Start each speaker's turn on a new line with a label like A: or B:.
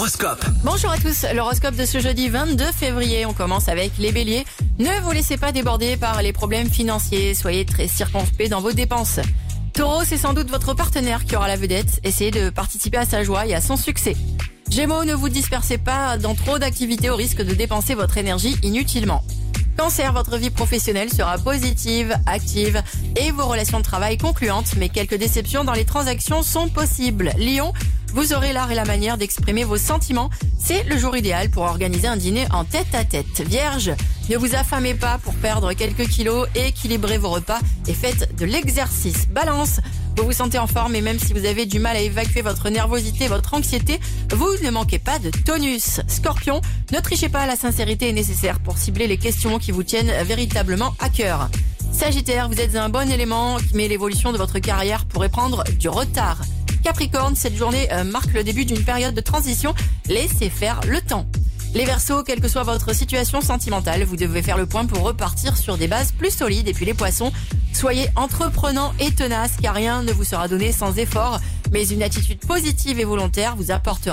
A: L'horoscope.
B: Bonjour à tous, l'horoscope de ce jeudi 22 février, on commence avec les béliers. Ne vous laissez pas déborder par les problèmes financiers, soyez très circonspects dans vos dépenses. Taureau, c'est sans doute votre partenaire qui aura la vedette, essayez de participer à sa joie et à son succès. Gémeaux, ne vous dispersez pas dans trop d'activités au risque de dépenser votre énergie inutilement. Cancer, votre vie professionnelle sera positive, active et vos relations de travail concluantes, mais quelques déceptions dans les transactions sont possibles. Lion, vous aurez l'art et la manière d'exprimer vos sentiments. C'est le jour idéal pour organiser un dîner en tête-à-tête. Vierge, ne vous affamez pas pour perdre quelques kilos, équilibrez vos repas et faites de l'exercice. Balance, vous vous sentez en forme et même si vous avez du mal à évacuer votre nervosité, votre anxiété, vous ne manquez pas de tonus. Scorpion, ne trichez pas, la sincérité est nécessaire pour cibler les questions qui vous tiennent véritablement à cœur. Sagittaire, vous êtes un bon élément, mais l'évolution de votre carrière pourrait prendre du retard. Capricorne, cette journée marque le début d'une période de transition, laissez faire le temps. Les Verseaux, quelle que soit votre situation sentimentale, vous devez faire le point pour repartir sur des bases plus solides. Et puis les Poissons, soyez entreprenants et tenaces car rien ne vous sera donné sans effort, mais une attitude positive et volontaire vous apportera